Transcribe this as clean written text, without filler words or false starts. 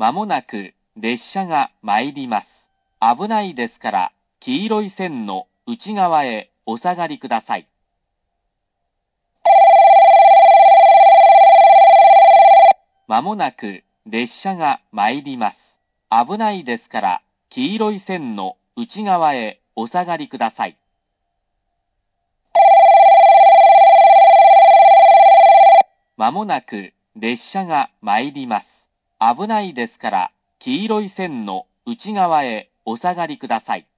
まもなく列車が参ります。危ないですから黄色い線の内側へお下がりください。まもなく列車が参ります。危ないですから黄色い線の内側へお下がりください。まもなく列車が参ります。危ないですから黄色い線の内側へお下がりください。